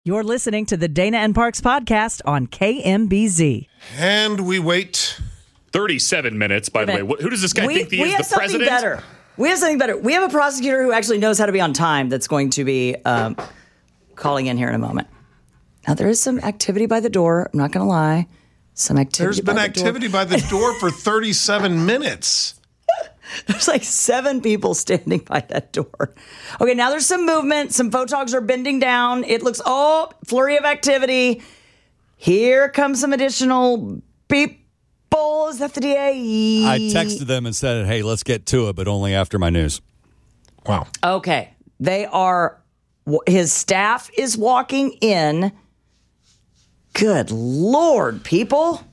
You're listening to the Dana and Parks podcast on KMBZ. And we wait 37 minutes, by the way. Who does this guy think he is, the president? Better. We have something better. We have a prosecutor who actually knows how to be on time that's going to be calling in here in a moment. Now, there is some activity by the door. I'm not going to lie. Some activity There's been activity by the door for 37 minutes. There's like 7 people standing by that door. Okay, now there's some movement. Some photogs are bending down. It looks, flurry of activity. Here comes some additional people. Is that the DA? I texted them and said, hey, let's get to it, but only after my news. Wow. Okay. His staff is walking in. Good Lord, people.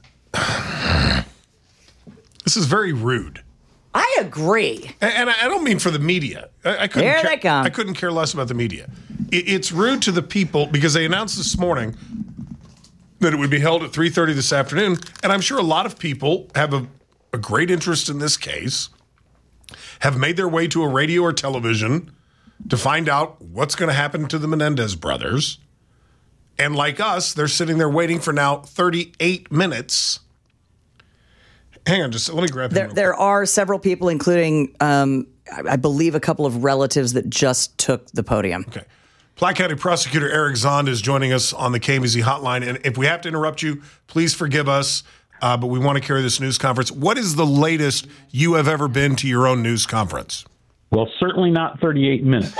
This is very rude. I agree. And I don't mean for the media. They come. I couldn't care less about the media. It's rude to the people because they announced this morning that it would be held at 3:30 this afternoon. And I'm sure a lot of people have a great interest in this case, have made their way to a radio or television to find out what's going to happen to the Menendez brothers. And like us, they're sitting there waiting for now 38 minutes. Hang on, let me grab him. There are several people, including, I believe, a couple of relatives that just took the podium. Okay. Platte County Prosecutor Eric Zond is joining us on the KMBZ hotline. And if we have to interrupt you, please forgive us. But we want to carry this news conference. What is the latest you have ever been to your own news conference? Well, certainly not 38 minutes.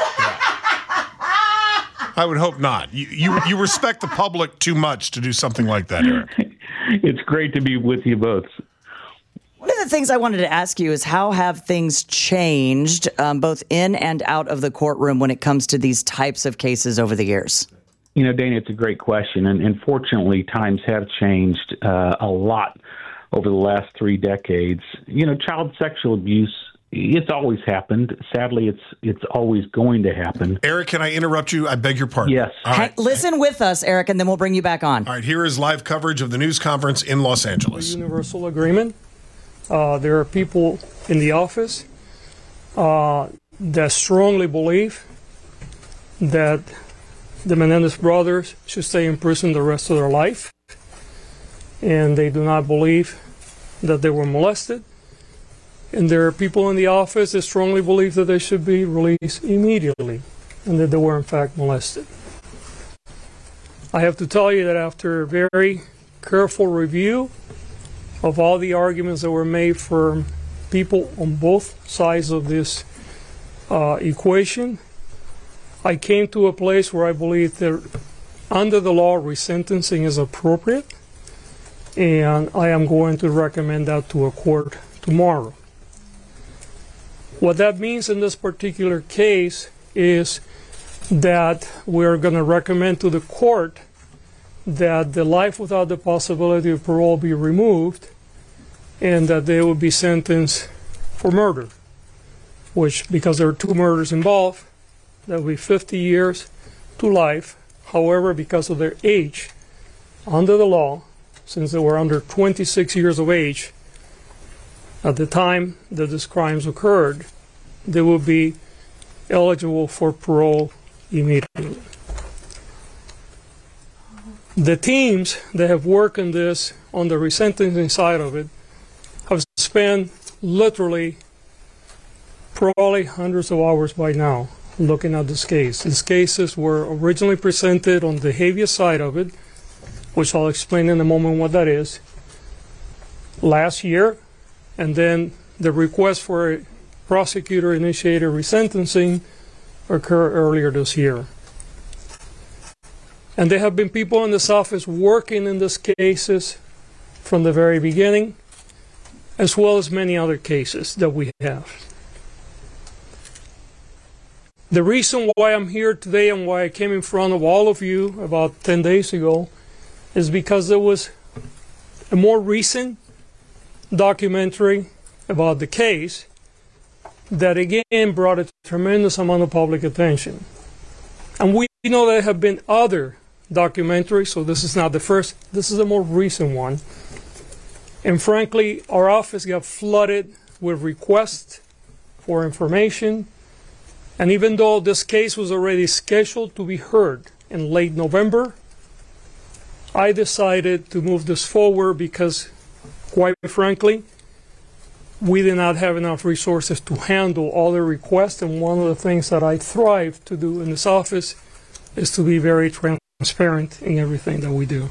I would hope not. You respect the public too much to do something like that, Eric. It's great to be with you both. One of the things I wanted to ask you is how have things changed both in and out of the courtroom when it comes to these types of cases over the years? You know, Dana, it's a great question. And fortunately, times have changed a lot over the last 3 decades. You know, child sexual abuse, it's always happened. Sadly, it's always going to happen. Eric, can I interrupt you? I beg your pardon. Yes. Right. Listen with us, Eric, and then we'll bring you back on. All right, here is live coverage of the news conference in Los Angeles. Universal agreement. There are people in the office that strongly believe that the Menendez brothers should stay in prison the rest of their life. And they do not believe that they were molested. And there are people in the office that strongly believe that they should be released immediately and that they were in fact molested. I have to tell you that after a very careful review of all the arguments that were made for people on both sides of this equation, I came to a place where I believe that under the law, resentencing is appropriate, and I am going to recommend that to a court tomorrow. What that means in this particular case is that we're going to recommend to the court that the life without the possibility of parole be removed and that they will be sentenced for murder, which, because there are 2 murders involved, that will be 50 years to life. However, because of their age, under the law, since they were under 26 years of age at the time that these crimes occurred, they will be eligible for parole immediately. The teams that have worked on this, on the resentencing side of it, have spent literally probably hundreds of hours by now looking at this case. These cases were originally presented on the habeas side of it, which I'll explain in a moment what that is, last year, and then the request for a prosecutor-initiated resentencing occurred earlier this year. And there have been people in this office working in these cases from the very beginning, as well as many other cases that we have. The reason why I'm here today and why I came in front of all of you about 10 days ago is because there was a more recent documentary about the case that again brought a tremendous amount of public attention. And we know there have been other documentaries, so this is not the first, this is a more recent one. And frankly, our office got flooded with requests for information. And even though this case was already scheduled to be heard in late November, I decided to move this forward because, quite frankly, we did not have enough resources to handle all the requests. And one of the things that I thrive to do in this office is to be very transparent in everything that we do.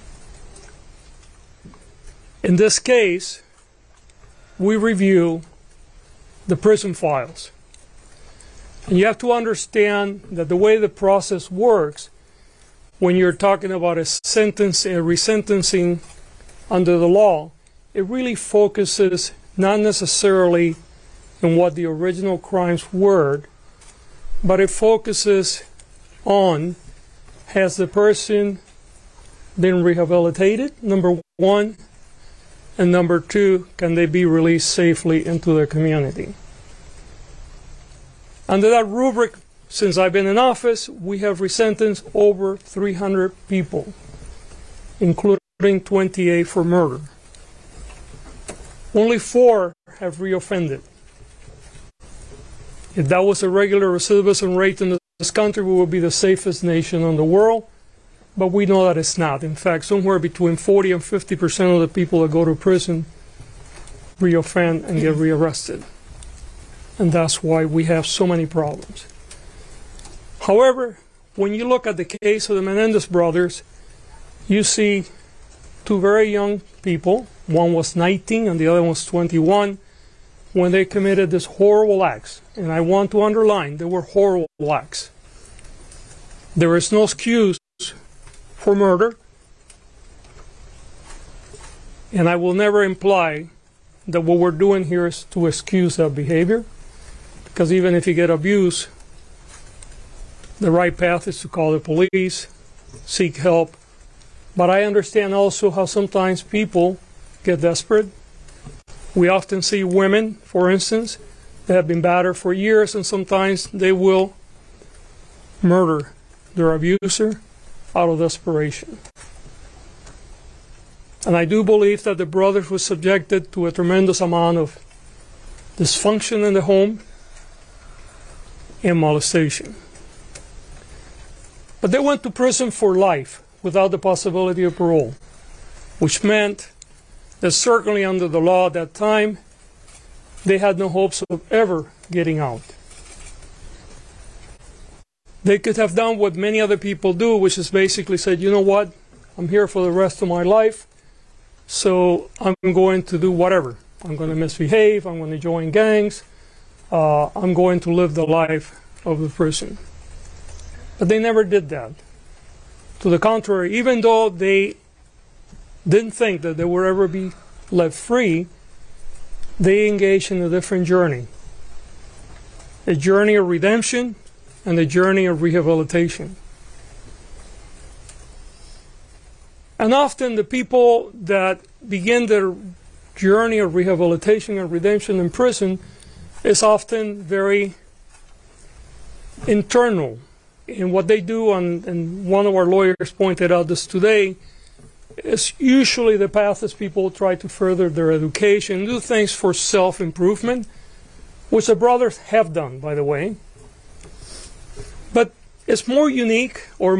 In this case, we review the prison files. And you have to understand that the way the process works, when you're talking about a sentence and resentencing under the law, it really focuses not necessarily on what the original crimes were, but it focuses on, has the person been rehabilitated, number one, and number two, can they be released safely into their community? Under that rubric, since I've been in office, we have resentenced over 300 people, including 28 for murder. Only 4 have reoffended. If that was a regular recidivism rate in this country, we would be the safest nation in the world, but we know that it's not. In fact, somewhere between 40 and 50% of the people that go to prison reoffend and get rearrested. And that's why we have so many problems. However, when you look at the case of the Menendez brothers, you see 2 very young people. One was 19 and the other one was 21 when they committed these horrible acts. And I want to underline, they were horrible acts. There is no excuse for murder. And I will never imply that what we're doing here is to excuse that behavior. Because even if you get abused, the right path is to call the police, seek help. But I understand also how sometimes people get desperate. We often see women, for instance, that have been battered for years, and sometimes they will murder their abuser out of desperation. And I do believe that the brothers were subjected to a tremendous amount of dysfunction in the home and molestation. But they went to prison for life without the possibility of parole, which meant that certainly under the law at that time, they had no hopes of ever getting out. They could have done what many other people do, which is basically said, you know what, I'm here for the rest of my life, so I'm going to do whatever. I'm going to misbehave, I'm going to join gangs, I'm going to live the life of the prison. But they never did that. To the contrary, even though they didn't think that they would ever be left free, they engaged in a different journey. A journey of redemption and a journey of rehabilitation. And often the people that begin their journey of rehabilitation and redemption in prison is often very internal. And what they do, and one of our lawyers pointed out this today, is usually the path is people try to further their education, do things for self-improvement, which the brothers have done, by the way. But it's more unique or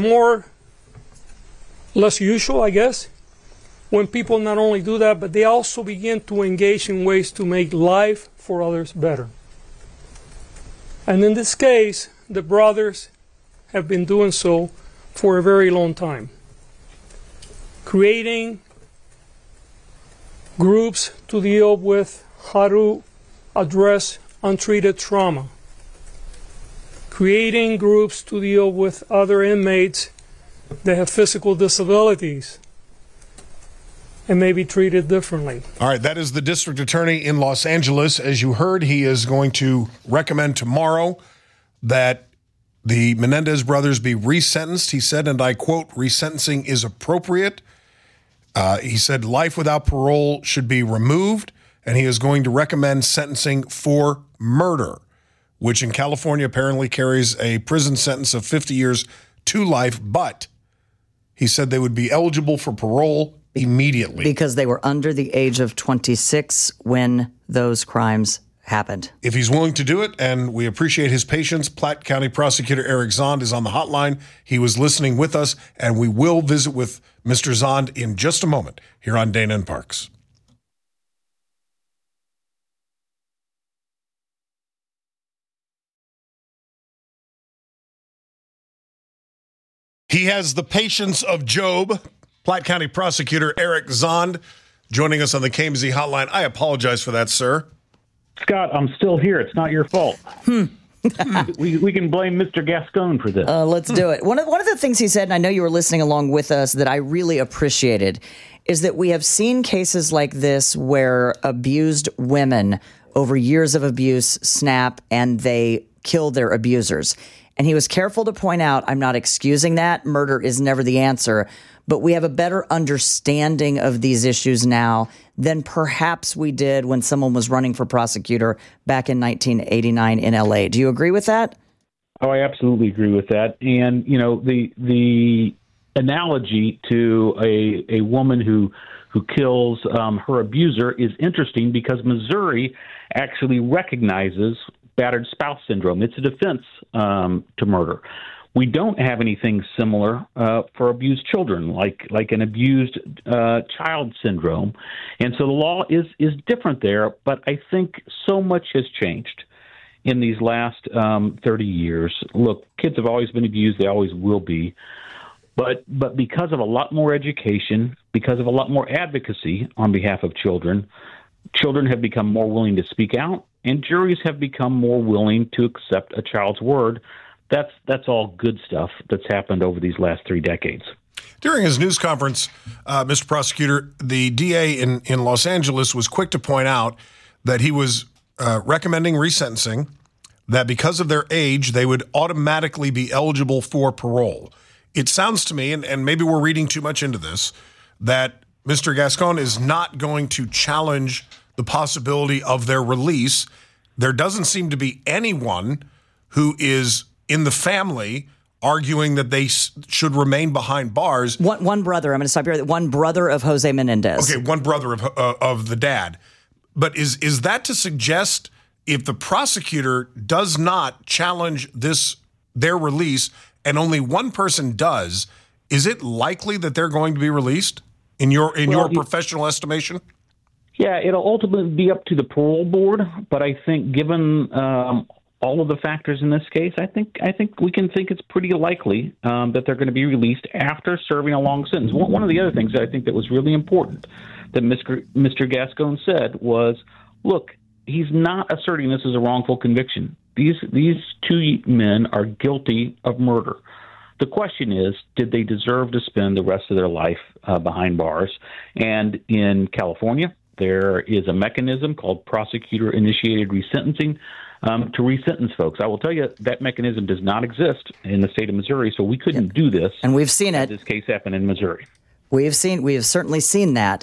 less usual, I guess, when people not only do that, but they also begin to engage in ways to make life for others better. And in this case, the brothers have been doing so for a very long time. Creating groups to deal with how to address untreated trauma. Creating groups to deal with other inmates that have physical disabilities and may be treated differently. All right, that is the district attorney in Los Angeles. As you heard, he is going to recommend tomorrow that the Menendez brothers be resentenced. He said, and I quote, resentencing is appropriate. He said life without parole should be removed, and he is going to recommend sentencing for murder, which in California apparently carries a prison sentence of 50 years to life, but he said they would be eligible for parole immediately. Because they were under the age of 26 when those crimes happened. If he's willing to do it, and we appreciate his patience, Platte County Prosecutor Eric Zond is on the hotline. He was listening with us, and we will visit with Mr. Zond in just a moment here on Dana and Parks. He has the patience of Job. Platte County Prosecutor Eric Zond joining us on the KMZ hotline. I apologize for that, sir. Scott, I'm still here. It's not your fault. we can blame Mr. Gascon for this. Let's do it. One of the things he said, and I know you were listening along with us, that I really appreciated, is that we have seen cases like this where abused women over years of abuse snap and they kill their abusers. And he was careful to point out, I'm not excusing that. Murder is never the answer. But we have a better understanding of these issues now than perhaps we did when someone was running for prosecutor back in 1989 in L.A. Do you agree with that? Oh, I absolutely agree with that. And, you know, the analogy to a woman who kills her abuser is interesting because Missouri actually recognizes battered spouse syndrome. It's a defense to murder. We don't have anything similar for abused children, like an abused child syndrome. And so the law is different there, but I think so much has changed in these last 30 years. Look, kids have always been abused. They always will be. But because of a lot more education, because of a lot more advocacy on behalf of children have become more willing to speak out, and juries have become more willing to accept a child's word. That's all good stuff that's happened over these last 3 decades. During his news conference, Mr. Prosecutor, the DA in Los Angeles was quick to point out that he was recommending resentencing, that because of their age, they would automatically be eligible for parole. It sounds to me, and maybe we're reading too much into this, that Mr. Gascon is not going to challenge the possibility of their release. There doesn't seem to be anyone who is in the family arguing that they should remain behind bars. One brother, I'm going to stop here. One brother of Jose Menendez. Okay, one brother of the dad. But is that to suggest if the prosecutor does not challenge their release and only one person does, is it likely that they're going to be released in your professional estimation? Yeah, it'll ultimately be up to the parole board, but I think given all of the factors in this case, I think we can think it's pretty likely that they're going to be released after serving a long sentence. One of the other things that I think that was really important that Mr. Gascon said was, look, he's not asserting this as a wrongful conviction. These 2 men are guilty of murder. The question is, did they deserve to spend the rest of their life behind bars? And in California, there is a mechanism called prosecutor-initiated resentencing to resentence folks. I will tell you that mechanism does not exist in the state of Missouri, so we couldn't do this. And we've seen it. This case happened in Missouri. We have certainly seen that.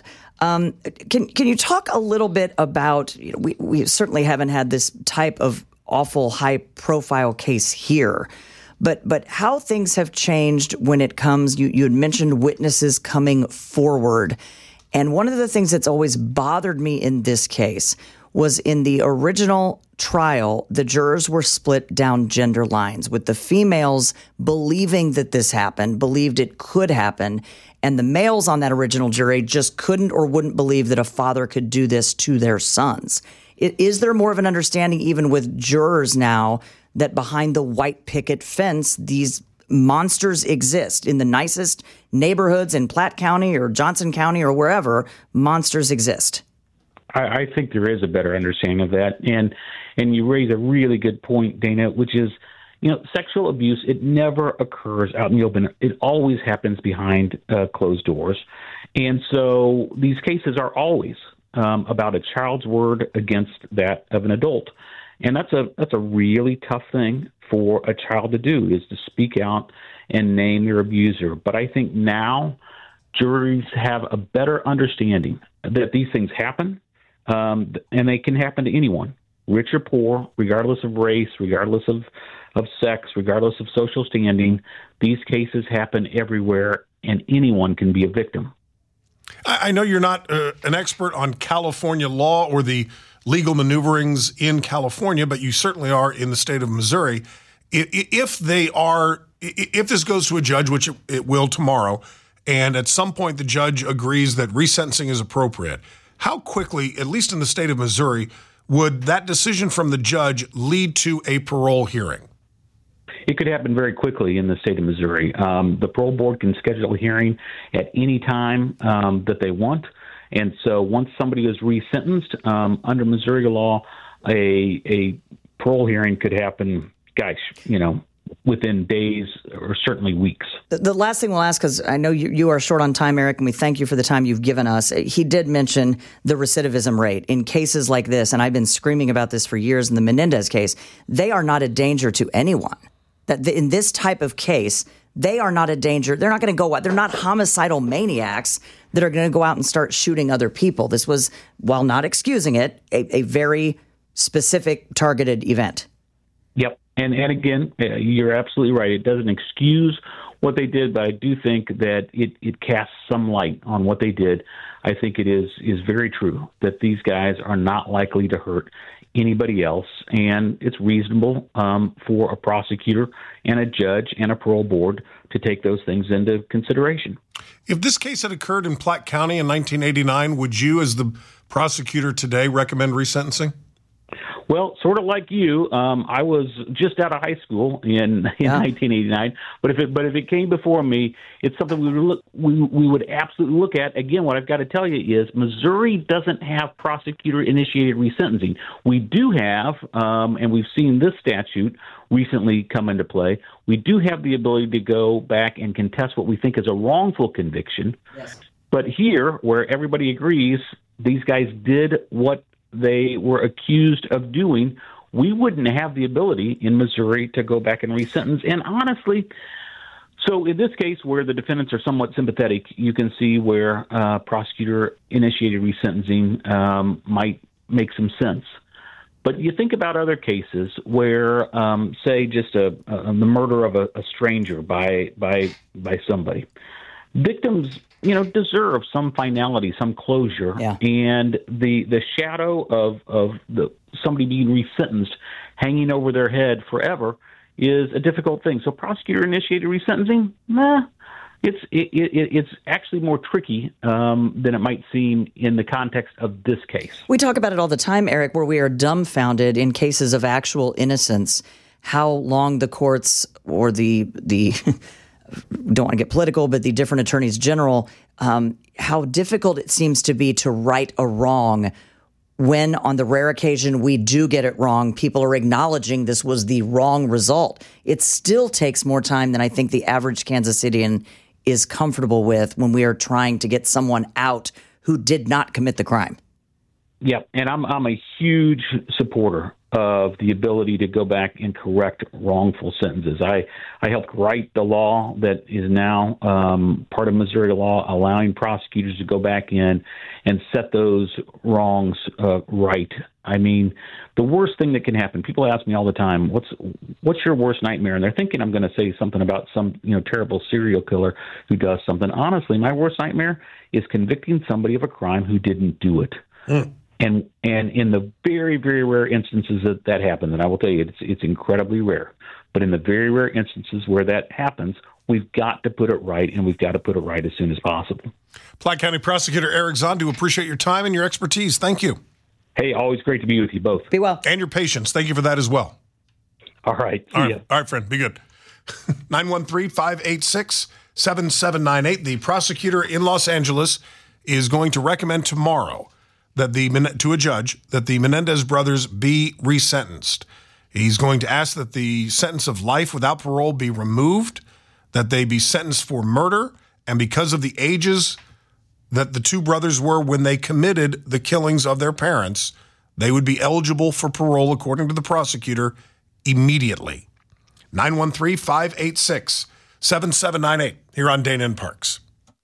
Can you talk a little bit about? We certainly haven't had this type of awful high-profile case here. But how things have changed when it comes, you had mentioned witnesses coming forward. And one of the things that's always bothered me in this case was in the original trial, the jurors were split down gender lines, with the females believing that this happened, believed it could happen, and the males on that original jury just couldn't or wouldn't believe that a father could do this to their sons. Is there more of an understanding even with jurors now that behind the white picket fence, these monsters exist in the nicest neighborhoods in Platte County or Johnson County or wherever? Monsters exist. I think there is a better understanding of that. And you raise a really good point, Dana, which is, sexual abuse, it never occurs out in the open. It always happens behind closed doors. And so these cases are always about a child's word against that of an adult. And that's a really tough thing for a child to do, is to speak out and name their abuser. But I think now juries have a better understanding that these things happen, and they can happen to anyone, rich or poor, regardless of race, regardless of sex, regardless of social standing. These cases happen everywhere, and anyone can be a victim. I know you're not an expert on California law or the legal maneuverings in California, but you certainly are in the state of Missouri. If this goes to a judge, which it will tomorrow, and at some point the judge agrees that resentencing is appropriate, how quickly, at least in the state of Missouri, would that decision from the judge lead to a parole hearing? It could happen very quickly in the state of Missouri. The parole board can schedule a hearing at any time that they want. And so once somebody is resentenced under Missouri law, a parole hearing could happen, within days or certainly weeks. The last thing we'll ask, because I know you are short on time, Eric, and we thank you for the time you've given us. He did mention the recidivism rate in cases like this, and I've been screaming about this for years in the Menendez case. They are not a danger to anyone. In this type of case, they are not a danger. They're not going to go out. They're not homicidal maniacs that are going to go out and start shooting other people. This was, while not excusing it, a very specific targeted event. Yep. And again, you're absolutely right. It doesn't excuse what they did, but I do think that it casts some light on what they did. I think it is very true that these guys are not likely to hurt anybody else, and it's reasonable for a prosecutor and a judge and a parole board to take those things into consideration. If this case had occurred in Platte County in 1989, would you, as the prosecutor today, recommend resentencing? Well, sort of like you, I was just out of high school in 1989. But if it came before me, it's something we would absolutely look at. Again, what I've got to tell you is Missouri doesn't have prosecutor-initiated resentencing. We do have, and we've seen this statute recently come into play, we do have the ability to go back and contest what we think is a wrongful conviction. Yes. But here, where everybody agrees, these guys did what they were accused of doing, we wouldn't have the ability in Missouri to go back and resentence. And honestly, so in this case where the defendants are somewhat sympathetic, you can see where prosecutor-initiated resentencing might make some sense. But you think about other cases where, say, just the murder of a stranger by somebody. Victims, deserve some finality, some closure, and the shadow of somebody being resentenced hanging over their head forever is a difficult thing. So prosecutor-initiated resentencing, it's actually more tricky than it might seem in the context of this case. We talk about it all the time, Eric, where we are dumbfounded in cases of actual innocence, how long the courts or the don't want to get political, but the different attorneys general, how difficult it seems to be to right a wrong when on the rare occasion we do get it wrong, people are acknowledging this was the wrong result. It still takes more time than I think the average Kansas Citian is comfortable with when we are trying to get someone out who did not commit the crime. Yeah, and I'm a huge supporter of the ability to go back and correct wrongful sentences. I helped write the law that is now part of Missouri law, allowing prosecutors to go back in and set those wrongs right. I mean, the worst thing that can happen, people ask me all the time, what's your worst nightmare? And they're thinking I'm going to say something about some terrible serial killer who does something. Honestly, my worst nightmare is convicting somebody of a crime who didn't do it. And in the very, very rare instances that happens, and I will tell you, it's incredibly rare, but in the very rare instances where that happens, we've got to put it right, and we've got to put it right as soon as possible. Platte County Prosecutor Eric Zondu, appreciate your time and your expertise. Thank you. Hey, always great to be with you both. Be well. And your patience. Thank you for that as well. All right. All right, friend. Be good. 913-586-7798. The prosecutor in Los Angeles is going to recommend tomorrow to a judge that the Menendez brothers be resentenced. He's going to ask that the sentence of life without parole be removed, that they be sentenced for murder, and because of the ages that the two brothers were when they committed the killings of their parents, they would be eligible for parole, according to the prosecutor, immediately. 913-586-7798 here on Dana and Parks.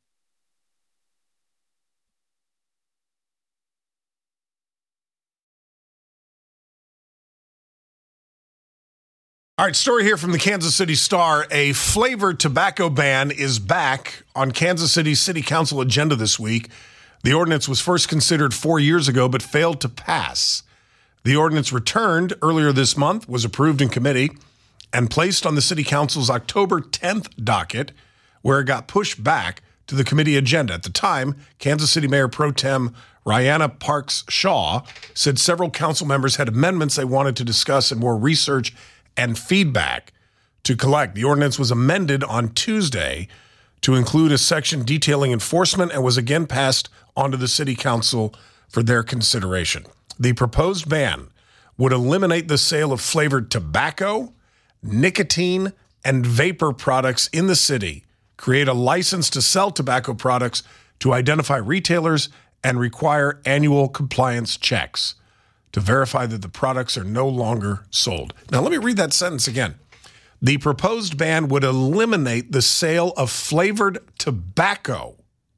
All right, story here from the Kansas City Star. A flavored tobacco ban is back on Kansas City's City Council agenda this week. The ordinance was first considered 4 years ago but failed to pass. The ordinance returned earlier this month, was approved in committee, and placed on the City Council's October 10th docket, where it got pushed back to the committee agenda. At the time, Kansas City Mayor Pro Tem Ryanna Parks Shaw said several council members had amendments they wanted to discuss and more research and feedback to collect. The ordinance was amended on Tuesday to include a section detailing enforcement and was again passed onto the City Council for their consideration. The proposed ban would eliminate the sale of flavored tobacco, nicotine, and vapor products in the city, create a license to sell tobacco products, to identify retailers, and require annual compliance checks to verify that the products are no longer sold. Now, let me read that sentence again. The proposed ban would eliminate the sale of flavored tobacco,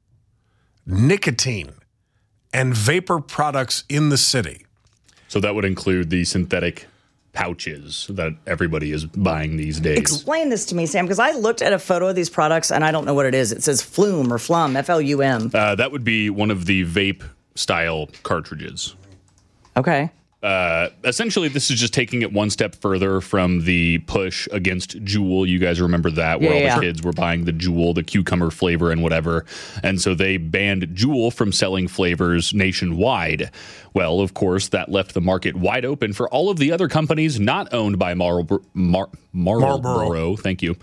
nicotine, and vapor products in the city. So that would include the synthetic pouches that everybody is buying these days. Explain this to me, Sam, because I looked at a photo of these products and I don't know what it is. It says Flume or Flum, F-L-U-M. That would be one of the vape-style cartridges. Okay. Essentially, this is just taking it one step further from the push against Juul. You guys remember that, where all the kids were buying the Juul, the cucumber flavor and whatever. And so they banned Juul from selling flavors nationwide. Well, of course, that left the market wide open for all of the other companies not owned by Marlboro. Thank you.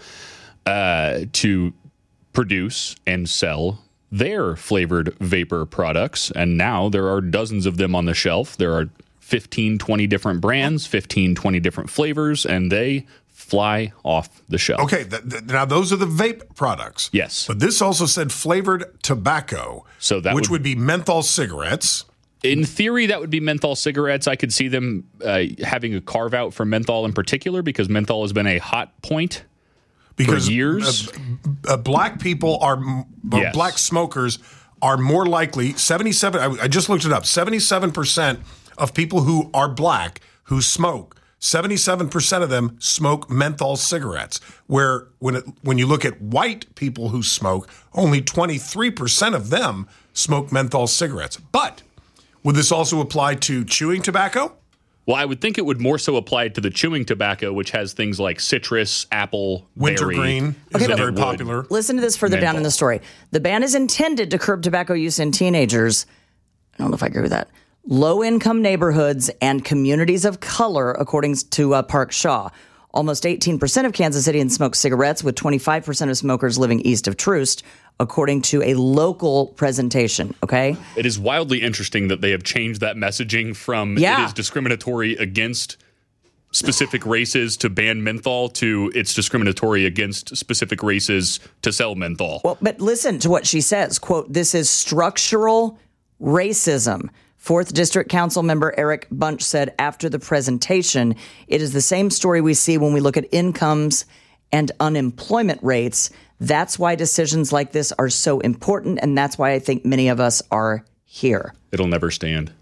To produce and sell their flavored vapor products. And now there are dozens of them on the shelf. There are 15, 20 different brands, 15, 20 different flavors, and they fly off the shelf. Okay, now those are the vape products. Yes. But this also said flavored tobacco, so that which would be menthol cigarettes. In theory, that would be menthol cigarettes. I could see them having a carve-out for menthol in particular, because menthol has been a hot point for years. Black people black smokers are more likely, 77, I just looked it up, 77% of people who are black who smoke, 77% of them smoke menthol cigarettes, where when you look at white people who smoke, only 23% of them smoke menthol cigarettes. But would this also apply to chewing tobacco? Well, I would think it would more so apply to the chewing tobacco, which has things like citrus, apple, wintergreen is very popular. Listen to this further down in the story. The ban is intended to curb tobacco use in teenagers. I don't know if I agree with that. Low-income neighborhoods and communities of color, according to Park Shaw. Almost 18% of Kansas Citians smoke cigarettes, with 25% of smokers living east of Troost, according to a local presentation, okay? It is wildly interesting that they have changed that messaging from it is discriminatory against specific races to ban menthol to it's discriminatory against specific races to sell menthol. Well, but listen to what she says. Quote, "This is structural racism." 4th District Council member Eric Bunch said after the presentation, "It is the same story we see when we look at incomes and unemployment rates. That's why decisions like this are so important, and that's why I think many of us are here." It'll never stand.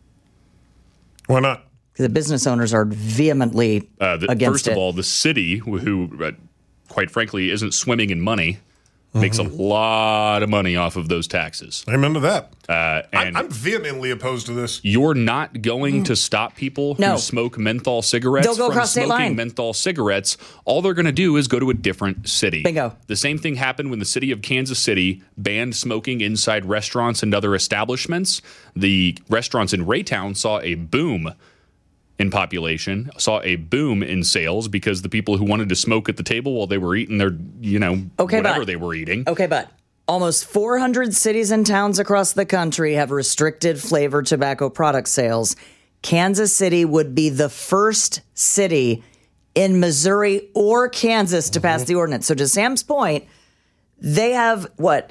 Why not? The business owners are vehemently against it. First of all, the city, who quite frankly isn't swimming in money, makes a lot of money off of those taxes. Amen to that. And I'm vehemently opposed to this. You're not going to stop people who smoke menthol cigarettes from smoking menthol cigarettes. All they're going to do is go to a different city. Bingo. The same thing happened when the city of Kansas City banned smoking inside restaurants and other establishments. The restaurants in Raytown saw a boom in population, saw a boom in sales because the people who wanted to smoke at the table while they were eating their, whatever they were eating. Okay, but almost 400 cities and towns across the country have restricted flavored tobacco product sales. Kansas City would be the first city in Missouri or Kansas to pass the ordinance. So to Sam's point, they have,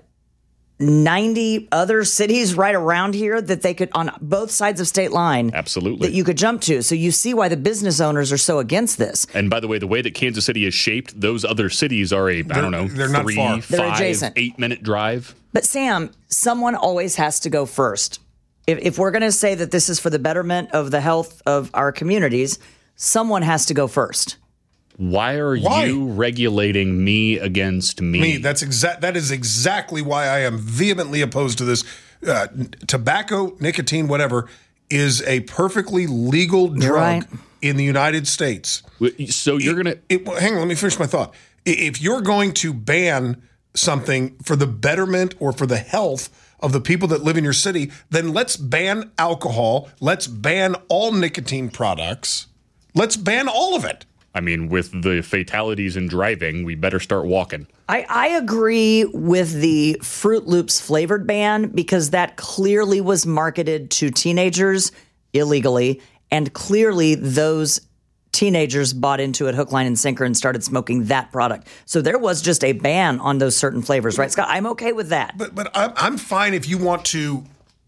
90 other cities right around here that they could, on both sides of state line. Absolutely. That you could jump to. So you see why the business owners are so against this. And by the way that Kansas City is shaped, those other cities are they're not 3, far. 5, 8-minute drive. But Sam, someone always has to go first. If we're going to say that this is for the betterment of the health of our communities, someone has to go first. Why are you regulating me against me? That is exactly why I am vehemently opposed to this. Tobacco, nicotine, whatever, is a perfectly legal drug in the United States. So you're going to... Hang on, let me finish my thought. If you're going to ban something for the betterment or for the health of the people that live in your city, then let's ban alcohol. Let's ban all nicotine products. Let's ban all of it. I mean, with the fatalities in driving, we better start walking. I agree with the Fruit Loops flavored ban because that clearly was marketed to teenagers illegally, and clearly those teenagers bought into it hook, line, and sinker and started smoking that product. So there was just a ban on those certain flavors, right, Scott? I'm okay with that. But I'm fine if you want to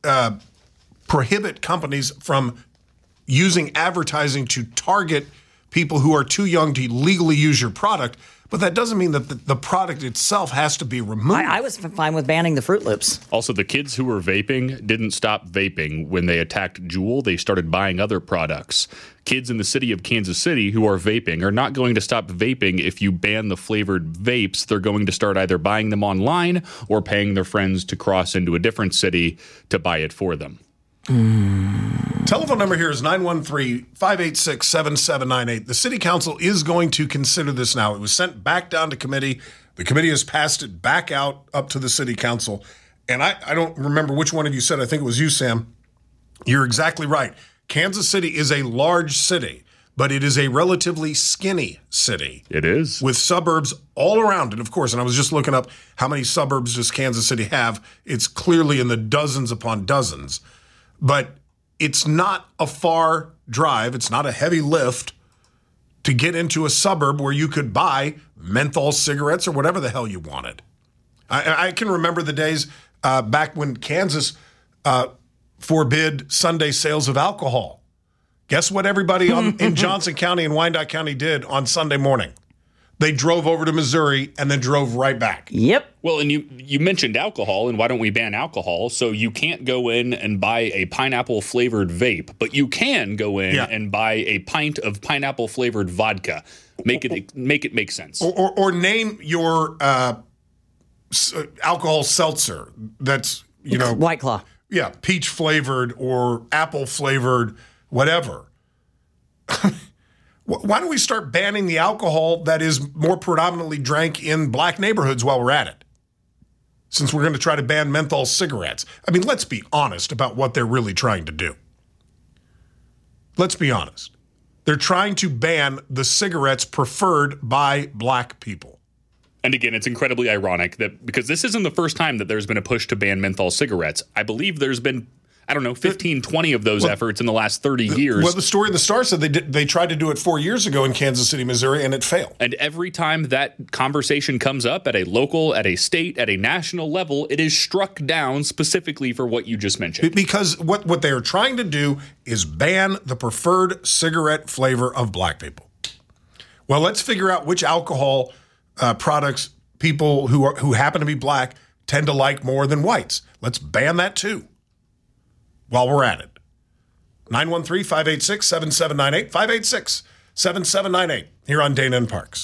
prohibit companies from using advertising to target people who are too young to legally use your product. But that doesn't mean that the product itself has to be removed. I was fine with banning the Fruit Loops. Also, the kids who were vaping didn't stop vaping when they attacked Juul. They started buying other products. Kids in the city of Kansas City who are vaping are not going to stop vaping if you ban the flavored vapes. They're going to start either buying them online or paying their friends to cross into a different city to buy it for them. Telephone number here is 913-586-7798. The city council is going to consider this now. It was sent back down to committee. The committee has passed it back out up to the city council. And I don't remember which one of you said, I think it was you, Sam. You're exactly right. Kansas City is a large city, but it is a relatively skinny city. It is. With suburbs all around it, of course. And I was just looking up how many suburbs does Kansas City have. It's clearly in the dozens upon dozens. But it's not a far drive. It's not a heavy lift to get into a suburb where you could buy menthol cigarettes or whatever the hell you wanted. I can remember the days back when Kansas forbid Sunday sales of alcohol. Guess what everybody in Johnson County and Wyandotte County did on Sunday morning? They drove over to Missouri and then drove right back. Yep. Well, and you mentioned alcohol, and why don't we ban alcohol? So you can't go in and buy a pineapple-flavored vape, but you can go in and buy a pint of pineapple-flavored vodka. Make it make sense. Or name your alcohol seltzer that's, White Claw. Yeah, peach-flavored or apple-flavored, whatever. Why don't we start banning the alcohol that is more predominantly drank in black neighborhoods while we're at it? Since we're going to try to ban menthol cigarettes. I mean, let's be honest about what they're really trying to do. Let's be honest. They're trying to ban the cigarettes preferred by black people. And again, it's incredibly ironic that because this isn't the first time that there's been a push to ban menthol cigarettes. I believe there's been 15, 20 of those efforts in the last 30 years. Well, the story in the Star said they tried to do it 4 years ago in Kansas City, Missouri, and it failed. And every time that conversation comes up at a local, at a state, at a national level, it is struck down specifically for what you just mentioned. Because what they are trying to do is ban the preferred cigarette flavor of black people. Well, let's figure out which alcohol products people who happen to be black tend to like more than whites. Let's ban that too. While we're at it. 913-586-7798, 586-7798, here on Dana and Parks.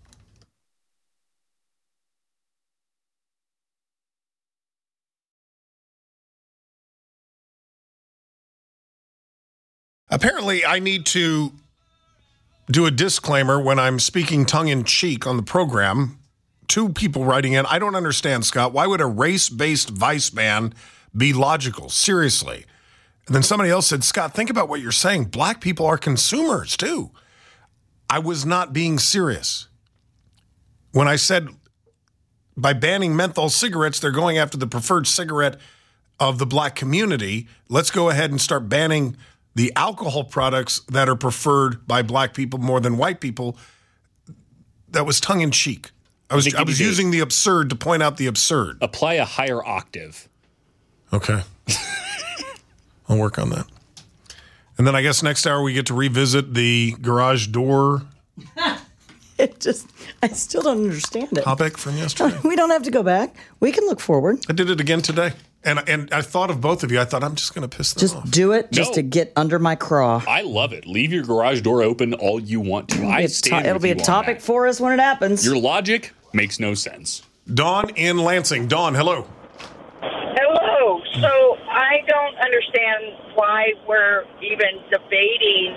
Apparently, I need to do a disclaimer when I'm speaking tongue-in-cheek on the program. 2 people writing in, I don't understand, Scott. Why would a race-based vice ban be logical? Seriously. And then somebody else said, Scott, think about what you're saying. Black people are consumers too. I was not being serious. When I said by banning menthol cigarettes, they're going after the preferred cigarette of the black community. Let's go ahead and start banning the alcohol products that are preferred by black people more than white people. That was tongue in cheek. I was using the absurd to point out the absurd. Apply a higher octave. Okay. I'll work on that. And then I guess next hour we get to revisit the garage door. I still don't understand it. Topic from yesterday. We don't have to go back. We can look forward. I did it again today. And I thought of both of you. I thought, I'm just going to piss them off. Just do it to get under my craw. I love it. Leave your garage door open all you want to. It'll be a topic for us when it happens. Your logic makes no sense. Dawn in Lansing. Dawn, hello. Hello. So I I don't understand why we're even debating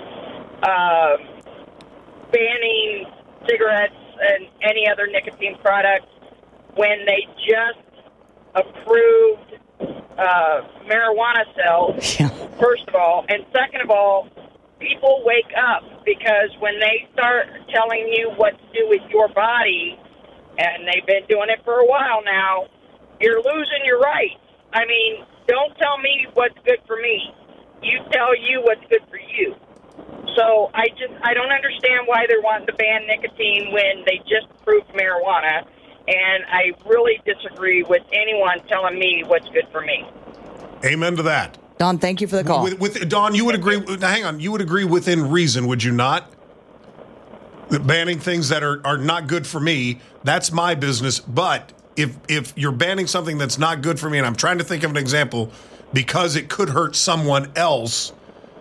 banning cigarettes and any other nicotine product when they just approved marijuana sales, first of all. And second of all, people wake up because when they start telling you what to do with your body, and they've been doing it for a while now, you're losing your rights. I mean, don't tell me what's good for me. You tell you what's good for you. So I don't understand why they're wanting to ban nicotine when they just approved marijuana, and I really disagree with anyone telling me what's good for me. Amen to that. Don, thank you for the call. With Don, you would agree. Hang on, you would agree within reason, would you not? That banning things that are not good for me, that's my business. But if you're banning something that's not good for me, and I'm trying to think of an example, because it could hurt someone else,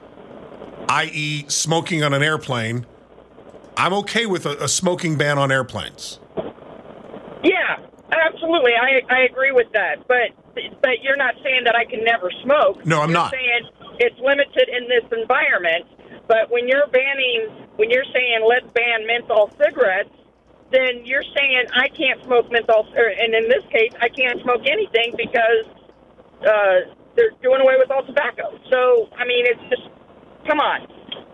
i.e., smoking on an airplane, I'm okay with a smoking ban on airplanes. Yeah, absolutely. I agree with that. But you're not saying that I can never smoke. No, I'm not. You're saying it's limited in this environment. But when you're saying let's ban menthol cigarettes, then you're saying I can't smoke menthol, and in this case, I can't smoke anything because they're doing away with all tobacco. So, I mean, it's just, come on.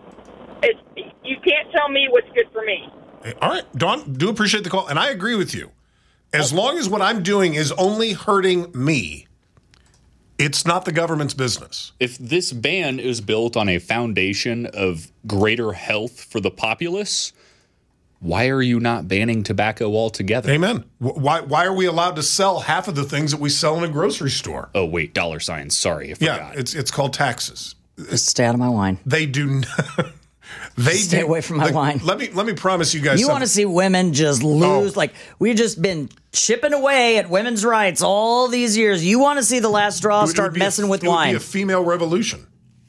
You can't tell me what's good for me. All right, Dawn, do appreciate the call, and I agree with you. As long as what I'm doing is only hurting me, it's not the government's business. If this ban is built on a foundation of greater health for the populace, why are you not banning tobacco altogether? Amen. Why are we allowed to sell half of the things that we sell in a grocery store? Oh, wait, dollar signs. Sorry, I forgot. Yeah, it's called taxes. Stay out of my wine. They do not. Stay away from my wine. Let me promise you guys. You want to see women just lose? Like, we've just been chipping away at women's rights all these years. You want to see the last straw start messing with wine? It would be a female revolution.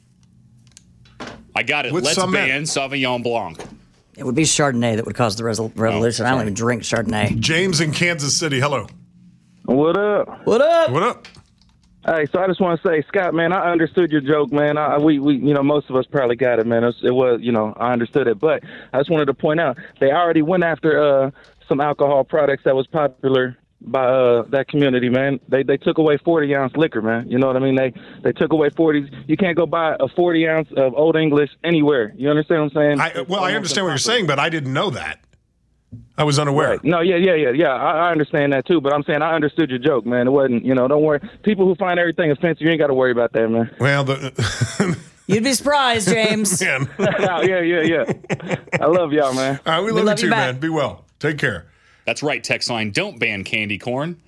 I got it. Let's ban Sauvignon Blanc. It would be Chardonnay that would cause the revolution. I don't even drink Chardonnay. James in Kansas City. Hello. What up? What up? What up? Hey, so I just want to say, Scott, man, I understood your joke, man. We most of us probably got it, man. It was, I understood it. But I just wanted to point out, they already went after some alcohol products that was popular by that community, man. They took away 40-ounce liquor, man. You know what I mean? They took away 40s. You can't go buy a 40-ounce of Old English anywhere. You understand what I'm saying? I understand what you're saying, but I didn't know that. I was unaware. Right. No, yeah. I understand that too, but I'm saying I understood your joke, man. It wasn't, don't worry. People who find everything offensive, you ain't got to worry about that, man. Well, you'd be surprised, James. Man. Yeah. I love y'all, man. All right, we love you too, man. Be well. Take care. That's right. Text line: don't ban candy corn.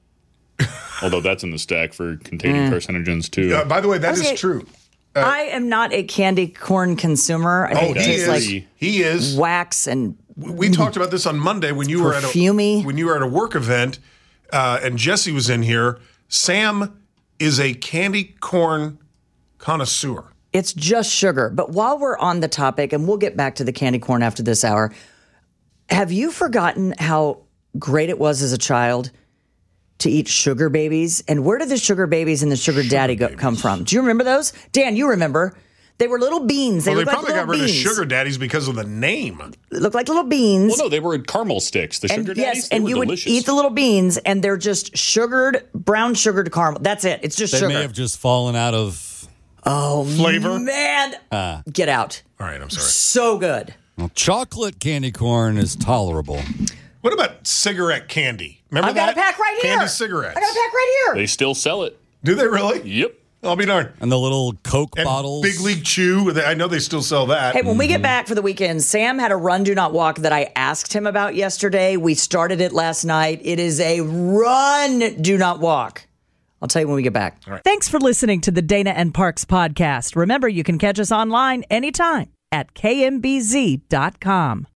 Although that's in the stack for containing carcinogens too. By the way, that is true. I am not a candy corn consumer. I think it tastes like he is wax and. We talked about this on Monday when you were at a work event, and Jesse was in here. Sam is a candy corn connoisseur. It's just sugar. But while we're on the topic, and we'll get back to the candy corn after this hour, have you forgotten how great it was as a child to eat sugar babies? And where did the sugar babies and the sugar daddy come from? Do you remember those? Dan, you remember. They were little beans. They probably got rid of sugar daddies because of the name. They looked like little beans. Well, no, they were caramel sticks. The sugar daddies, yes, and you would eat the little beans, and they're just brown sugared caramel. That's it. It's just sugar. They may have just fallen out of flavor. Man, get out. All right, I'm sorry. So good. Well, chocolate candy corn is tolerable. What about cigarette candy? Remember that? I got a pack right here. Candy cigarettes. I got a pack right here. They still sell it. Do they really? Yep. I'll be darned. And the little Coke bottles. Big League Chew. I know they still sell that. Hey, when we get back for the weekend, Sam had a run, do not walk that I asked him about yesterday. We started it last night. It is a run, do not walk. I'll tell you when we get back. All right. Thanks for listening to the Dana and Parks podcast. Remember, you can catch us online anytime at kmbz.com.